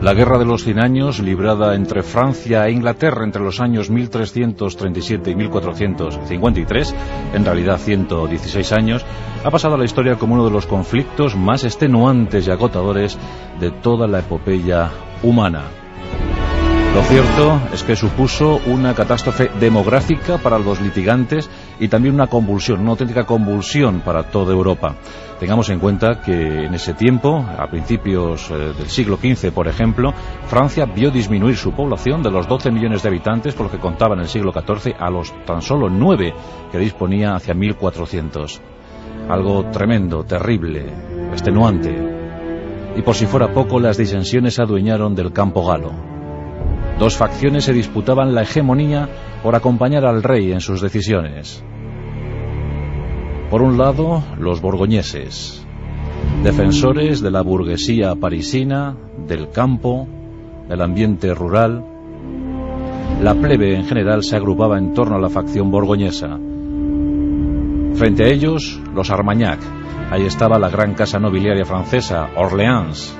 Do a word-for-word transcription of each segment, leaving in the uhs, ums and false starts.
La Guerra de los Cien Años, librada entre Francia e Inglaterra entre los años mil trescientos treinta y siete y mil cuatrocientos cincuenta y tres, en realidad ciento dieciséis años, ha pasado a la historia como uno de los conflictos más extenuantes y agotadores de toda la epopeya humana. Lo cierto es que supuso una catástrofe demográfica para los litigantes y también una convulsión, una auténtica convulsión para toda Europa. Tengamos en cuenta que en ese tiempo, a principios eh, del siglo quince, por ejemplo, Francia vio disminuir su población de los doce millones de habitantes, por lo que contaba en el siglo catorce, a los tan solo nueve que disponía hacia mil cuatrocientos. Algo tremendo, terrible, extenuante. Y por si fuera poco, las disensiones se adueñaron del campo galo. Dos facciones se disputaban la hegemonía por acompañar al rey en sus decisiones. Por un lado, los borgoñeses, defensores de la burguesía parisina, del campo, del ambiente rural. La plebe en general se agrupaba en torno a la facción borgoñesa. Frente a ellos, los Armagnac. Ahí estaba la gran casa nobiliaria francesa, Orleans.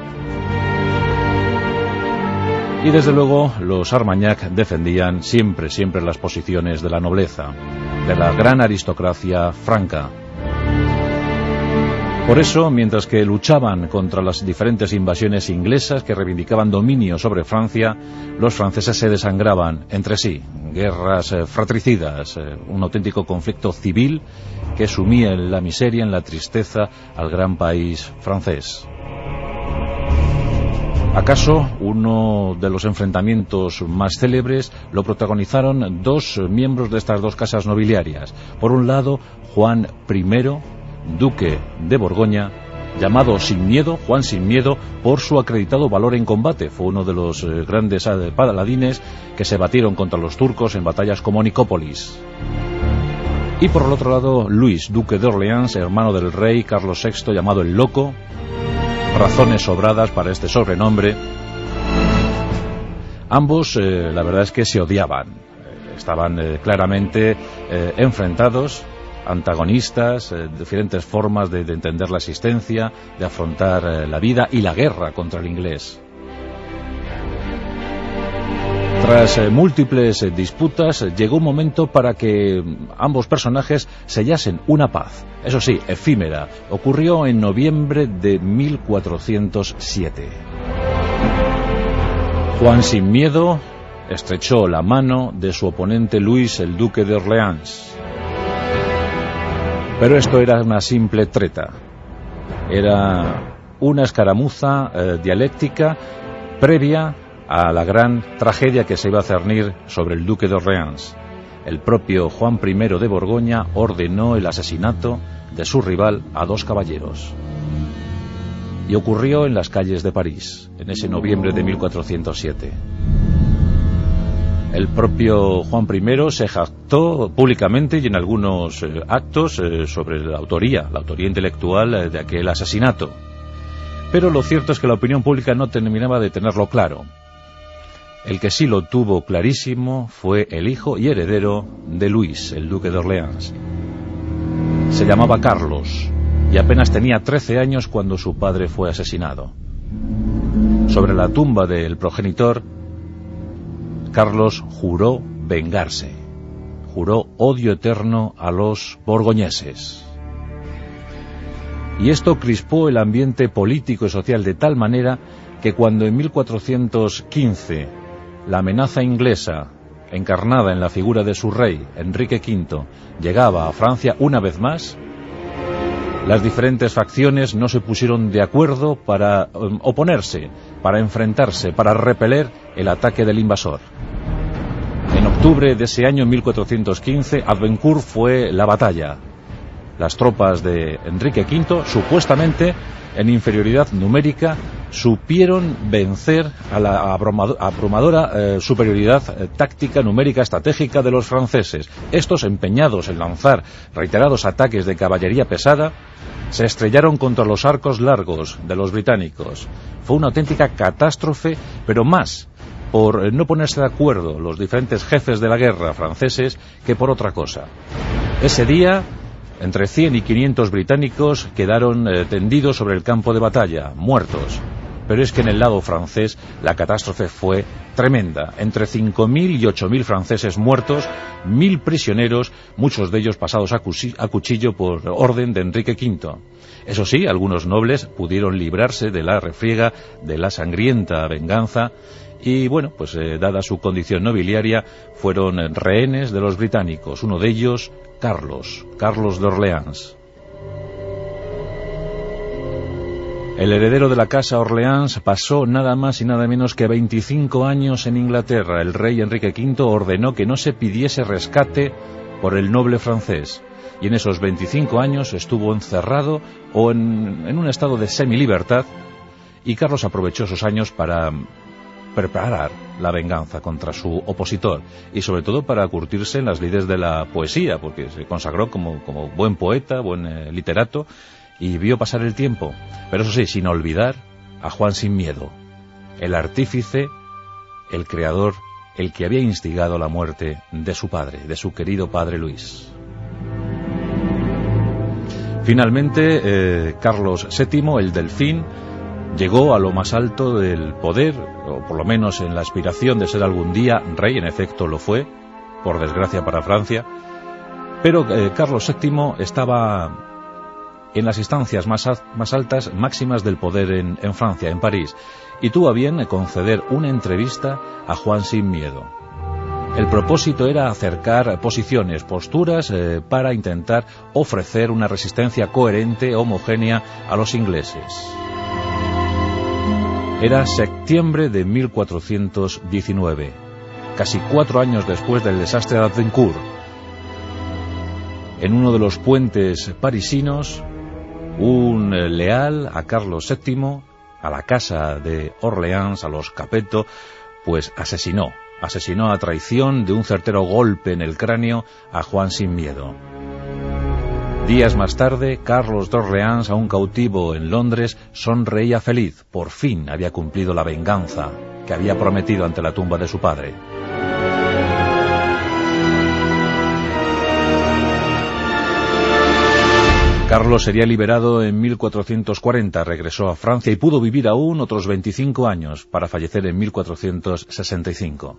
Y desde luego los Armagnac defendían siempre, siempre las posiciones de la nobleza, de la gran aristocracia franca. Por eso, mientras que luchaban contra las diferentes invasiones inglesas que reivindicaban dominio sobre Francia, los franceses se desangraban entre sí, guerras eh, fratricidas, eh, un auténtico conflicto civil que sumía en la miseria, en la tristeza al gran país francés. ¿Acaso uno de los enfrentamientos más célebres lo protagonizaron dos miembros de estas dos casas nobiliarias? Por un lado, Juan primero, duque de Borgoña, llamado Sin Miedo, Juan Sin Miedo, por su acreditado valor en combate. Fue uno de los eh, grandes eh, paladines que se batieron contra los turcos en batallas como Nicópolis. Y por el otro lado, Luis, duque de Orleans, hermano del rey Carlos sexto, llamado el Loco. Razones sobradas para este sobrenombre. Ambos, eh, la verdad es que se odiaban. Eh, estaban eh, claramente eh, enfrentados, antagonistas, eh, diferentes formas de, de entender la existencia, de afrontar eh, la vida y la guerra contra el inglés. Tras eh, múltiples eh, disputas, eh, llegó un momento para que ambos personajes sellasen una paz, eso sí, efímera. Ocurrió en noviembre de mil cuatrocientos siete. Juan Sin Miedo estrechó la mano de su oponente Luis, el duque de Orleans. Pero esto era una simple treta. Era una escaramuza eh, dialéctica previa a la gran tragedia que se iba a cernir sobre el duque de Orleans. El propio Juan primero de Borgoña ordenó el asesinato de su rival a dos caballeros. Y ocurrió en las calles de París, en ese noviembre de mil cuatrocientos siete. El propio Juan primero se jactó públicamente y en algunos eh, actos eh, sobre la autoría, la autoría intelectual eh, de aquel asesinato. Pero lo cierto es que la opinión pública no terminaba de tenerlo claro. El que sí lo tuvo clarísimo fue el hijo y heredero de Luis, el duque de Orleans. Se llamaba Carlos y apenas tenía trece años cuando su padre fue asesinado. Sobre la tumba del progenitor, Carlos juró vengarse, juró odio eterno a los borgoñeses. Y esto crispó el ambiente político y social de tal manera que cuando en mil cuatrocientos quince la amenaza inglesa, encarnada en la figura de su rey, Enrique quinto, llegaba a Francia una vez más, las diferentes facciones no se pusieron de acuerdo para um, oponerse, para enfrentarse, para repeler el ataque del invasor. En octubre de ese año, mil cuatrocientos quince, Agincourt fue la batalla. Las tropas de Enrique quinto, supuestamente en inferioridad numérica, supieron vencer a la abrumadora eh, superioridad eh, táctica, numérica, estratégica de los franceses. Estos, empeñados en lanzar reiterados ataques de caballería pesada, se estrellaron contra los arcos largos de los británicos. Fue una auténtica catástrofe, pero más por no ponerse de acuerdo los diferentes jefes de la guerra franceses que por otra cosa. Ese día, entre cien y quinientos británicos quedaron eh, tendidos sobre el campo de batalla, muertos. Pero es que en el lado francés la catástrofe fue tremenda. Entre cinco mil y ocho mil franceses muertos, mil prisioneros, muchos de ellos pasados a, a cuchillo por orden de Enrique quinto. Eso sí, algunos nobles pudieron librarse de la refriega, de la sangrienta venganza, y bueno, pues eh, dada su condición nobiliaria, fueron rehenes de los británicos. Uno de ellos, Carlos, Carlos de Orleans. El heredero de la casa Orleans pasó nada más y nada menos que veinticinco años en Inglaterra. El rey Enrique quinto ordenó que no se pidiese rescate por el noble francés. Y en esos veinticinco años estuvo encerrado o en, en un estado de semilibertad, y Carlos aprovechó esos años para preparar la venganza contra su opositor y sobre todo para curtirse en las lides de la poesía, porque se consagró como, como buen poeta, buen eh, literato, y vio pasar el tiempo, pero eso sí, sin olvidar a Juan sin Miedo, el artífice, el creador, el que había instigado la muerte de su padre, de su querido padre Luis. Finalmente, eh, Carlos séptimo, el Delfín, llegó a lo más alto del poder, o por lo menos en la aspiración de ser algún día rey. En efecto lo fue, por desgracia para Francia, pero eh, Carlos séptimo estaba en las instancias más, más altas, máximas del poder en, en Francia, en París, y tuvo a bien conceder una entrevista a Juan sin Miedo. El propósito era acercar posiciones, posturas, eh, para intentar ofrecer una resistencia coherente, homogénea a los ingleses. Era septiembre de mil cuatrocientos diecinueve, casi cuatro años después del desastre de Azincourt. En uno de los puentes parisinos, un leal a Carlos séptimo, a la casa de Orleans, a los Capeto, pues asesinó, asesinó a traición de un certero golpe en el cráneo a Juan sin Miedo. Días más tarde, Carlos de Orleans, aún cautivo en Londres, sonreía feliz. Por fin había cumplido la venganza que había prometido ante la tumba de su padre. Carlos sería liberado en mil cuatrocientos cuarenta, regresó a Francia y pudo vivir aún otros veinticinco años, para fallecer en mil cuatrocientos sesenta y cinco.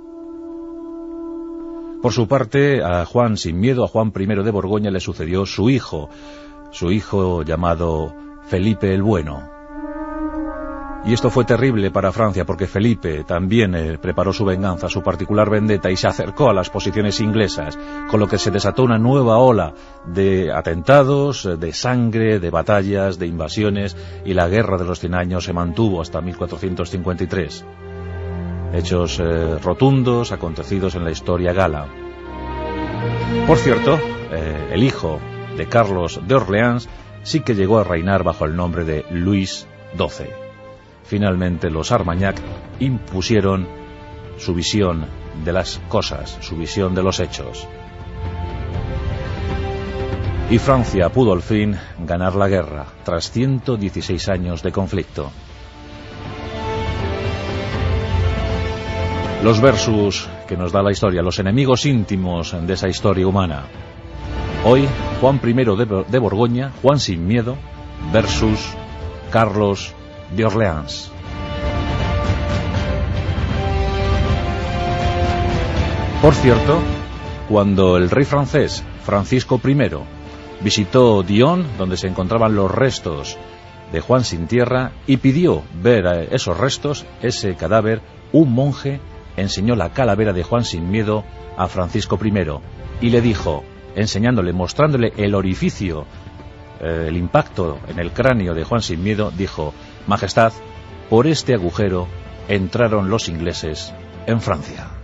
Por su parte, a Juan sin Miedo, a Juan primero de Borgoña, le sucedió su hijo, su hijo llamado Felipe el Bueno. Y esto fue terrible para Francia, porque Felipe también eh, preparó su venganza, su particular vendetta, y se acercó a las posiciones inglesas, con lo que se desató una nueva ola de atentados, de sangre, de batallas, de invasiones, y la Guerra de los Cien Años se mantuvo hasta mil cuatrocientos cincuenta y tres. Hechos eh, rotundos, acontecidos en la historia gala. Por cierto, eh, el hijo de Carlos de Orleans sí que llegó a reinar bajo el nombre de Luis doce. Finalmente los Armagnac impusieron su visión de las cosas, su visión de los hechos. Y Francia pudo al fin ganar la guerra, tras ciento dieciséis años de conflicto. Los versus que nos da la historia, los enemigos íntimos de esa historia humana. Hoy, Juan primero de, de Borgoña, Juan sin Miedo, versus Carlos de Orleans. Por cierto, cuando el rey francés Francisco primero visitó Dijon, donde se encontraban los restos de Juan sin Tierra, y pidió ver a esos restos, ese cadáver, un monje enseñó la calavera de Juan sin Miedo a Francisco primero y le dijo, enseñándole, mostrándole el orificio, eh, el impacto en el cráneo de Juan sin Miedo, dijo: Majestad, por este agujero entraron los ingleses en Francia.